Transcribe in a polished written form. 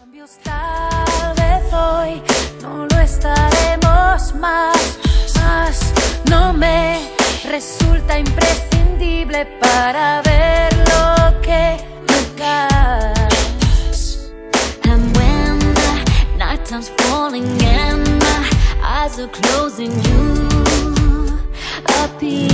Tal vez hoy no lo estaremos más, no me resulta imprescindible para ver lo que me das. And when the night time's falling and my eyes are closing, you appear.